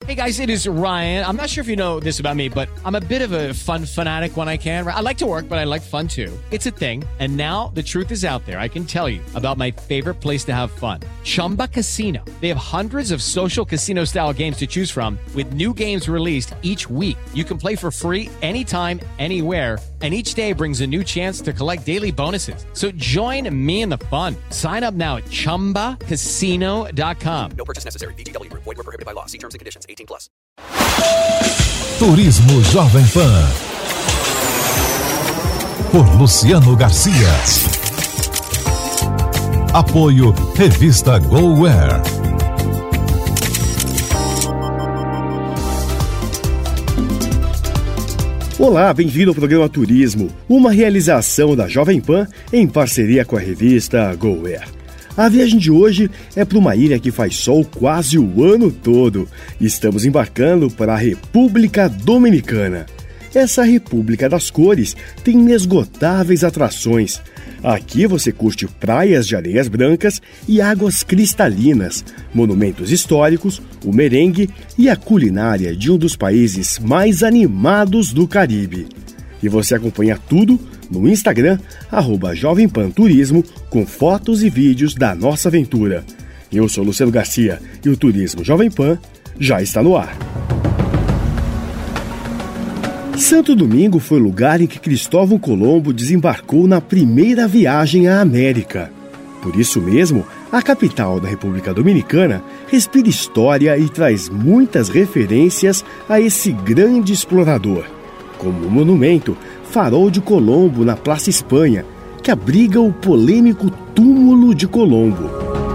Hey guys, it is Ryan. I'm not sure if you know this about me, but I'm a bit of a fun fanatic when I can. I like to work, but I like fun too. It's a thing. And now the truth is out there. I can tell you about my favorite place to have fun. Chumba Casino. They have hundreds of social casino style games to choose from with new games released each week. You can play for free anytime, anywhere. And each day brings a new chance to collect daily bonuses. So join me in the fun. Sign up now at ChumbaCasino.com. No purchase necessary. VGW Group. Void where prohibited by law. See terms and conditions. 18+. Turismo Jovem Pan. Por Luciano Garcia. Apoio Revista GoWare. Olá, bem-vindo ao programa Turismo, uma realização da Jovem Pan em parceria com a revista GoWare. A viagem de hoje é para uma ilha que faz sol quase o ano todo. Estamos embarcando para a República Dominicana. Essa República das Cores tem inesgotáveis atrações. Aqui você curte praias de areias brancas e águas cristalinas, monumentos históricos, o merengue e a culinária de um dos países mais animados do Caribe. E você acompanha tudo no Instagram, @JovemPanTurismo, com fotos e vídeos da nossa aventura. Eu sou Luciano Garcia e o Turismo Jovem Pan já está no ar. Santo Domingo foi o lugar em que Cristóvão Colombo desembarcou na primeira viagem à América. Por isso mesmo, a capital da República Dominicana respira história e traz muitas referências a esse grande explorador, como o monumento Farol de Colombo na Praça Espanha, que abriga o polêmico túmulo de Colombo.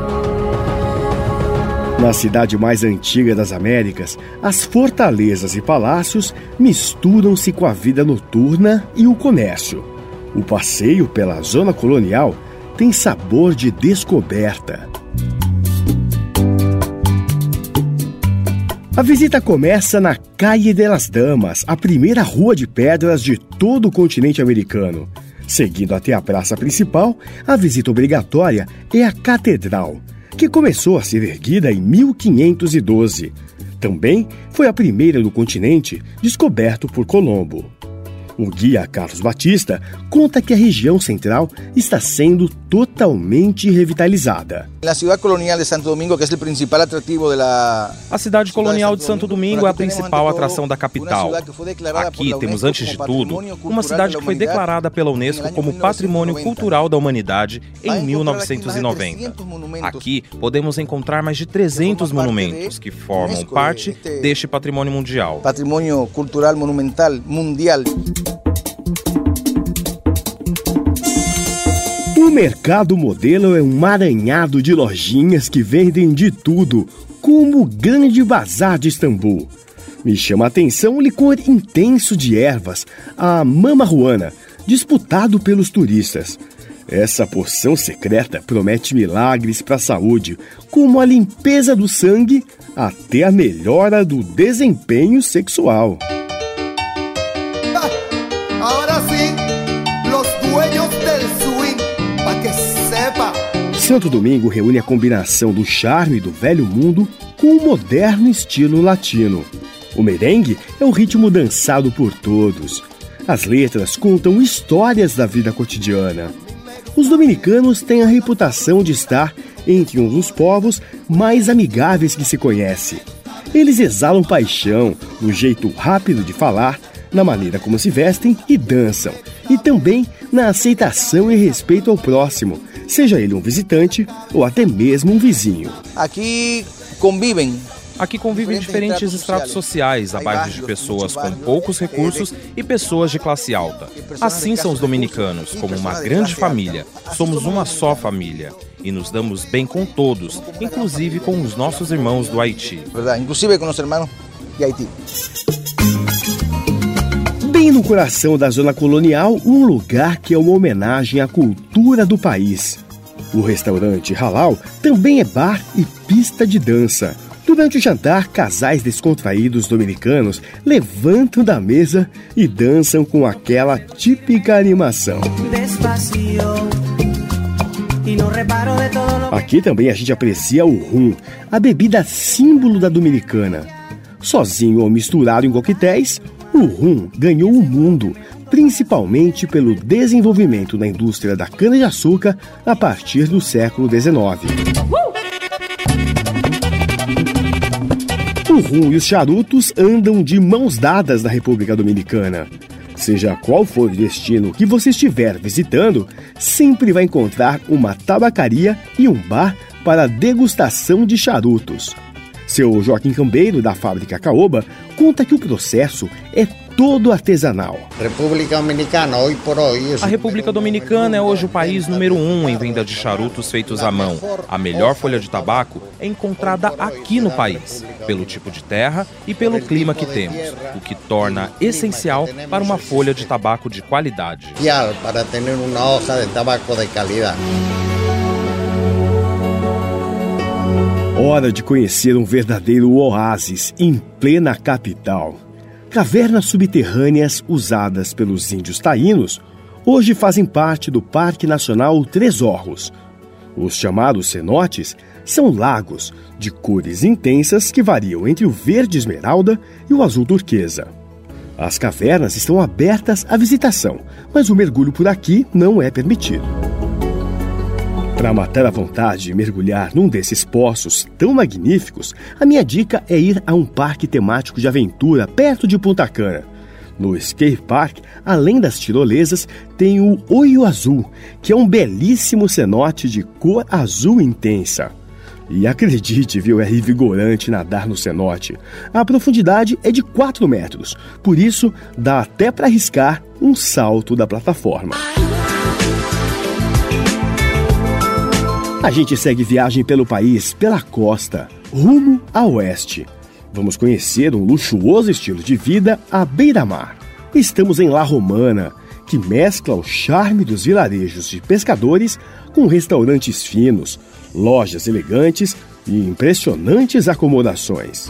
Na cidade mais antiga das Américas, as fortalezas e palácios misturam-se com a vida noturna e o comércio. O passeio pela zona colonial tem sabor de descoberta. A visita começa na Calle de las Damas, a primeira rua de pedras de todo o continente americano. Seguindo até a praça principal, a visita obrigatória é a Catedral, que começou a ser erguida em 1512. Também foi a primeira do continente descoberto por Colombo. O guia Carlos Batista conta que a região central está sendo totalmente revitalizada. A cidade colonial de Santo Domingo, que é o principal atrativo A cidade colonial de Santo Domingo é a principal atração da capital. Aqui temos, antes de tudo, uma cidade que foi declarada pela Unesco como Patrimônio Cultural da Humanidade em 1990. Aqui podemos encontrar mais de 300 monumentos que formam parte deste patrimônio mundial. Patrimônio Cultural Monumental Mundial. O mercado modelo é um emaranhado de lojinhas que vendem de tudo, como o grande bazar de Istambul. Me chama a atenção o licor intenso de ervas, a mamaruana, disputado pelos turistas. Essa poção secreta promete milagres para a saúde, como a limpeza do sangue até a melhora do desempenho sexual. Agora sim, os dueños del swing, para que sepa. Santo Domingo reúne a combinação do charme do velho mundo com o moderno estilo latino. O merengue é o ritmo dançado por todos. As letras contam histórias da vida cotidiana. Os dominicanos têm a reputação de estar entre um dos povos mais amigáveis que se conhece. Eles exalam paixão no jeito rápido de falar, na maneira como se vestem e dançam, e também na aceitação e respeito ao próximo, seja ele um visitante ou até mesmo um vizinho. Aqui convivem diferentes estratos sociais, a bairros de pessoas com poucos recursos e pessoas de classe alta. Assim são os dominicanos, como uma grande família. Somos uma só família e nos damos bem com todos, inclusive com os nossos irmãos do Haiti. Inclusive com os irmãos de Haiti. Bem no coração da zona colonial, um lugar que é uma homenagem à cultura do país. O restaurante Halal também é bar e pista de dança. Durante o jantar, casais descontraídos dominicanos levantam da mesa e dançam com aquela típica animação. Aqui também a gente aprecia o rum, a bebida símbolo da Dominicana. Sozinho ou misturado em coquetéis, o rum ganhou o mundo, principalmente pelo desenvolvimento da indústria da cana-de-açúcar a partir do século XIX. O rum e os charutos andam de mãos dadas na República Dominicana. Seja qual for o destino que você estiver visitando, sempre vai encontrar uma tabacaria e um bar para degustação de charutos. Seu Joaquim Cambeiro, da fábrica Caoba, conta que o processo é todo artesanal. A República Dominicana é hoje o país número 1 em venda de charutos feitos à mão. A melhor folha de tabaco é encontrada aqui no país, pelo tipo de terra e pelo clima que temos, o que torna essencial para uma folha de tabaco de qualidade. Para ter uma hoja de tabaco de qualidade. Hora de conhecer um verdadeiro oásis em plena capital. Cavernas subterrâneas usadas pelos índios taínos hoje fazem parte do Parque Nacional Três Orros. Os chamados cenotes são lagos de cores intensas que variam entre o verde esmeralda e o azul turquesa. As cavernas estão abertas à visitação, mas o mergulho por aqui não é permitido. Para matar a vontade de mergulhar num desses poços tão magníficos, a minha dica é ir a um parque temático de aventura perto de Punta Cana. No Skate Park, além das tirolesas, tem o Oio Azul, que é um belíssimo cenote de cor azul intensa. E acredite, viu, é revigorante nadar no cenote. A profundidade é de 4 metros, por isso dá até para arriscar um salto da plataforma. A gente segue viagem pelo país, pela costa, rumo a oeste. Vamos conhecer um luxuoso estilo de vida à beira-mar. Estamos em La Romana, que mescla o charme dos vilarejos de pescadores com restaurantes finos, lojas elegantes e impressionantes acomodações.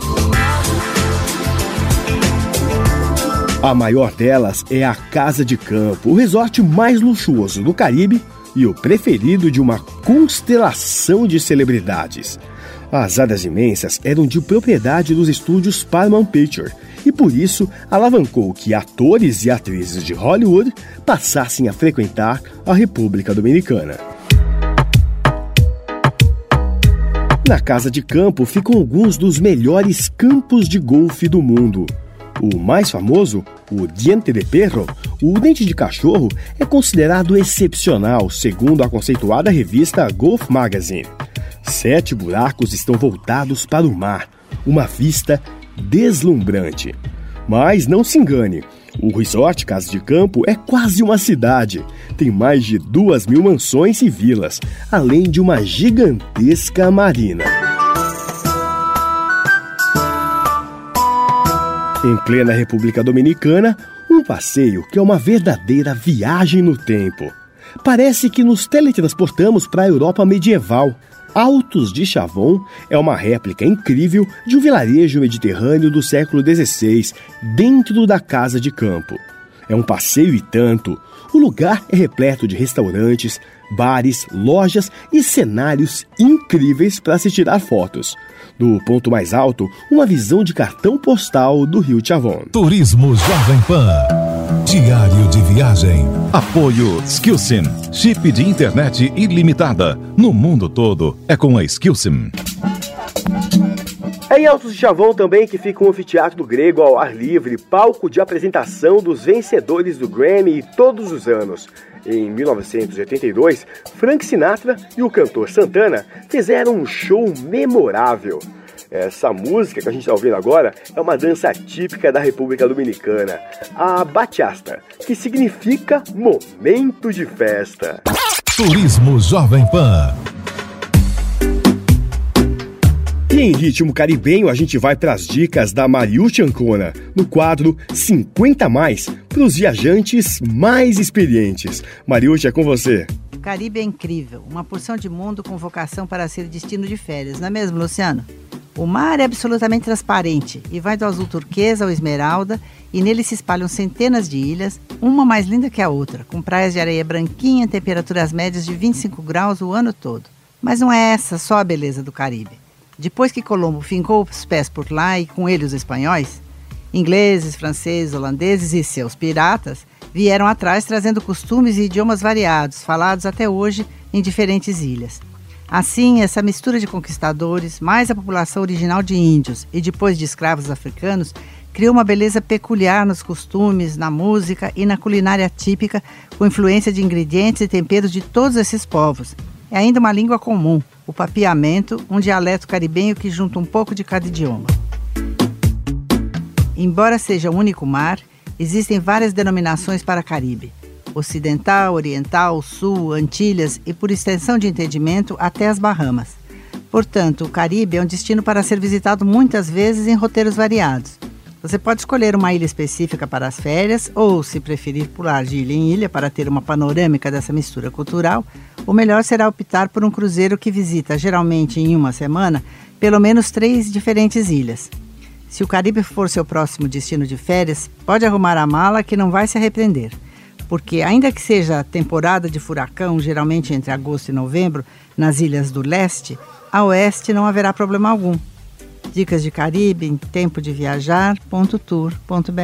A maior delas é a Casa de Campo, o resort mais luxuoso do Caribe e o preferido de uma constelação de celebridades. As áreas imensas eram de propriedade dos estúdios Paramount Pictures e por isso alavancou que atores e atrizes de Hollywood passassem a frequentar a República Dominicana. Na Casa de Campo ficam alguns dos melhores campos de golfe do mundo. O mais famoso, o Diente de Perro, o dente de cachorro, é considerado excepcional, segundo a conceituada revista Golf Magazine. 7 buracos estão voltados para o mar, uma vista deslumbrante. Mas não se engane, o resort Casa de Campo é quase uma cidade. Tem mais de 2.000 mansões e vilas, além de uma gigantesca marina. Em plena República Dominicana, um passeio que é uma verdadeira viagem no tempo. Parece que nos teletransportamos para a Europa medieval. Altos de Chavon é uma réplica incrível de um vilarejo mediterrâneo do século XVI, dentro da Casa de Campo. É um passeio e tanto. O lugar é repleto de restaurantes, bares, lojas e cenários incríveis para se tirar fotos. Do ponto mais alto, uma visão de cartão postal do Rio Chavon. Turismo Jovem Pan. Diário de viagem. Apoio Skillsim. Chip de internet ilimitada. No mundo todo é com a Skillsim. É em Altos de Chavon também que fica um anfiteatro grego ao ar livre, palco de apresentação dos vencedores do Grammy todos os anos. Em 1982, Frank Sinatra e o cantor Santana fizeram um show memorável. Essa música que a gente está ouvindo agora é uma dança típica da República Dominicana, a bachata, que significa momento de festa. Turismo Jovem Pan. E em ritmo caribenho, a gente vai para as dicas da Mariucci Ancona, no quadro 50 Mais, para os viajantes mais experientes. Mariucci, é com você. O Caribe é incrível, uma porção de mundo com vocação para ser destino de férias, não é mesmo, Luciano? O mar é absolutamente transparente e vai do azul turquesa ao esmeralda, e nele se espalham centenas de ilhas, uma mais linda que a outra, com praias de areia branquinha, temperaturas médias de 25 graus o ano todo. Mas não é essa só a beleza do Caribe. depois que Colombo fincou os pés por lá e com ele os espanhóis, ingleses, franceses, holandeses e seus piratas vieram atrás trazendo costumes e idiomas variados, falados até hoje em diferentes ilhas. Assim, essa mistura de conquistadores, mais a população original de índios e depois de escravos africanos, criou uma beleza peculiar nos costumes, na música e na culinária típica, com influência de ingredientes e temperos de todos esses povos. É ainda uma língua comum, o papiamento, um dialeto caribenho que junta um pouco de cada idioma. Embora seja um único mar, existem várias denominações para Caribe: Ocidental, Oriental, Sul, Antilhas e, por extensão de entendimento, até as Bahamas. Portanto, o Caribe é um destino para ser visitado muitas vezes em roteiros variados. Você pode escolher uma ilha específica para as férias ou, se preferir, pular de ilha em ilha para ter uma panorâmica dessa mistura cultural, o melhor será optar por um cruzeiro que visita, geralmente em uma semana, pelo menos 3 diferentes ilhas. Se o Caribe for seu próximo destino de férias, pode arrumar a mala que não vai se arrepender. Porque, ainda que seja temporada de furacão, geralmente entre agosto e novembro, nas ilhas do leste, a oeste não haverá problema algum. Dicas de Caribe em tempodeviajar.tour.br.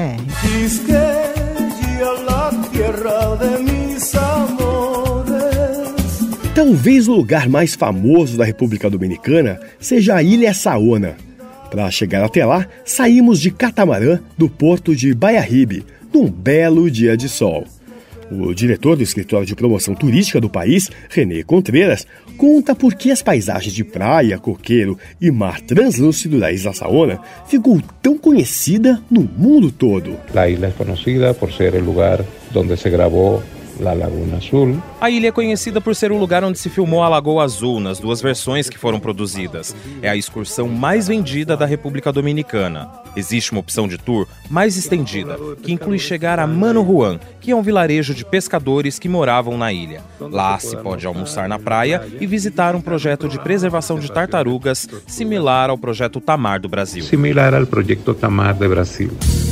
Talvez o lugar mais famoso da República Dominicana seja a Ilha Saona. Para chegar até lá, saímos de catamarã do porto de Baiahibe, num belo dia de sol. O diretor do escritório de promoção turística do país, René Contreras, conta por que as paisagens de praia, coqueiro e mar translúcido da Isla Saona ficou tão conhecida no mundo todo. A ilha é conhecida por ser o lugar onde se gravou La Laguna Azul. A ilha é conhecida por ser o lugar onde se filmou a Lagoa Azul, nas 2 versões que foram produzidas. É a excursão mais vendida da República Dominicana. Existe uma opção de tour mais estendida, que inclui chegar a Mano Juan, que é um vilarejo de pescadores que moravam na ilha. Lá se pode almoçar na praia e visitar um projeto de preservação de tartarugas similar ao projeto Tamar do Brasil. Similar ao projeto Tamar do Brasil.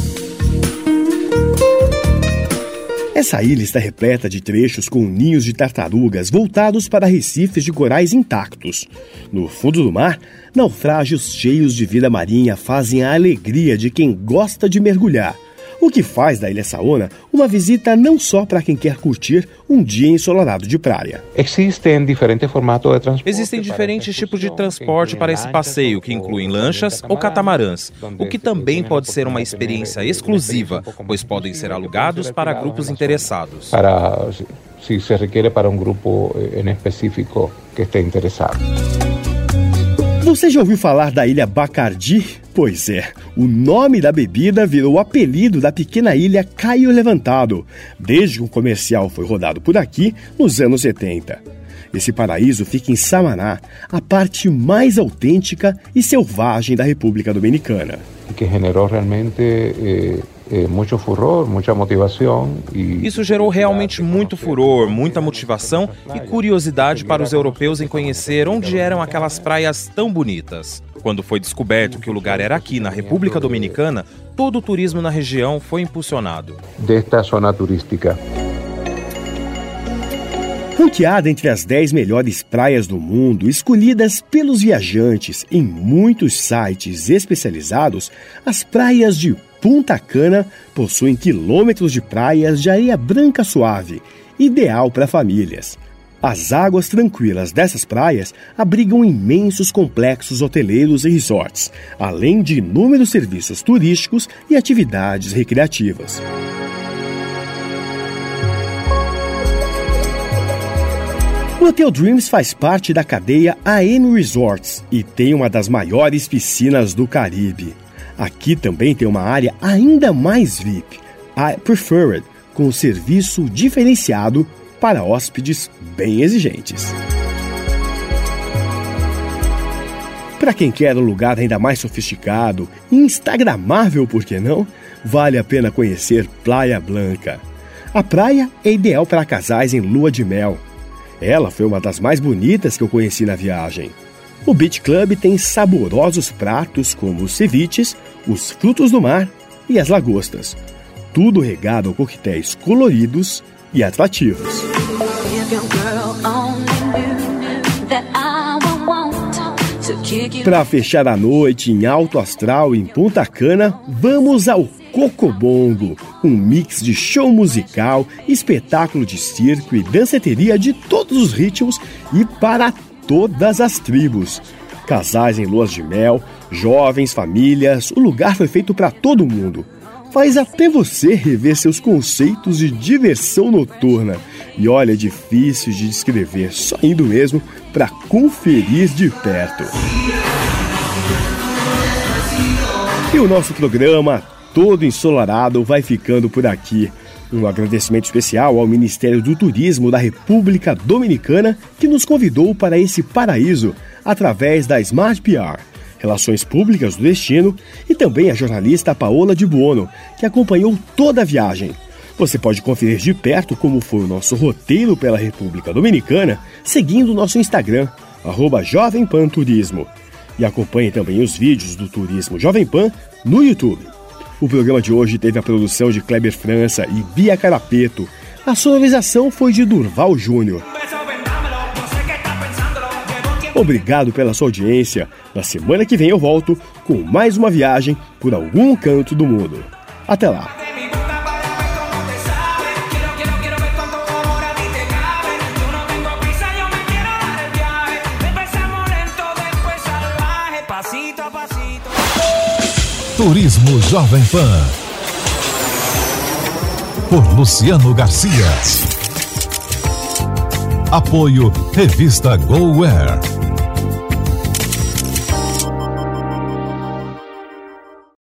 Essa ilha está repleta de trechos com ninhos de tartarugas voltados para recifes de corais intactos. No fundo do mar, naufrágios cheios de vida marinha fazem a alegria de quem gosta de mergulhar, o que faz da Ilha Saona uma visita não só para quem quer curtir um dia ensolarado de praia. Existem diferentes formatos de transporte. Existem diferentes tipos de transporte para esse passeio, que incluem lanchas ou catamarãs, o que também pode ser uma experiência exclusiva, pois podem ser alugados para grupos interessados. Se se requer para um grupo em específico que esteja interessado. Você já ouviu falar da Ilha Bacardi? Pois é, o nome da bebida virou o apelido da pequena ilha Caio Levantado, desde que um comercial foi rodado por aqui nos anos 70. Esse paraíso fica em Samaná, a parte mais autêntica e selvagem da República Dominicana. Que gerou realmente muito furor, muita motivação. Isso gerou realmente muito furor, muita motivação e curiosidade para os europeus em conhecer onde eram aquelas praias tão bonitas. Quando foi descoberto que o lugar era aqui, na República Dominicana, todo o turismo na região foi impulsionado. Desta zona turística. Ranqueada entre as 10 melhores praias do mundo, escolhidas pelos viajantes em muitos sites especializados, as praias de Punta Cana possuem quilômetros de praias de areia branca suave, ideal para famílias. As águas tranquilas dessas praias abrigam imensos complexos hoteleiros e resorts, além de inúmeros serviços turísticos e atividades recreativas. O Hotel Dreams faz parte da cadeia AM Resorts e tem uma das maiores piscinas do Caribe. Aqui também tem uma área ainda mais VIP, a Preferred, com serviço diferenciado para hóspedes bem exigentes. Para quem quer um lugar ainda mais sofisticado e instagramável, por que não? Vale a pena conhecer Playa Blanca. A praia é ideal para casais em lua de mel. Ela foi uma das mais bonitas que eu conheci na viagem. O Beach Club tem saborosos pratos como os ceviches, os frutos do mar e as lagostas. Tudo regado a coquetéis coloridos e atrativos. Para fechar a noite em alto astral em Punta Cana, vamos ao Cocobongo, um mix de show musical, espetáculo de circo e danceteria de todos os ritmos e para todas as tribos. Casais em luas de mel, jovens, famílias, o lugar foi feito para todo mundo. Faz até você rever seus conceitos de diversão noturna. E olha, é difícil de descrever, só indo mesmo para conferir de perto. E o nosso programa, todo ensolarado, vai ficando por aqui. Um agradecimento especial ao Ministério do Turismo da República Dominicana, que nos convidou para esse paraíso através da Smart PR, Relações Públicas do Destino, e também a jornalista Paola de Buono, que acompanhou toda a viagem. Você pode conferir de perto como foi o nosso roteiro pela República Dominicana, seguindo o nosso Instagram, @Jovem Pan Turismo. E acompanhe também os vídeos do Turismo Jovem Pan no YouTube. O programa de hoje teve a produção de Kleber França e Bia Carapeto. A sonorização foi de Durval Júnior. Obrigado pela sua audiência. Na semana que vem eu volto com mais uma viagem por algum canto do mundo. Até lá! Turismo Jovem Pan, por Luciano Garcia. Apoio Revista GoWare.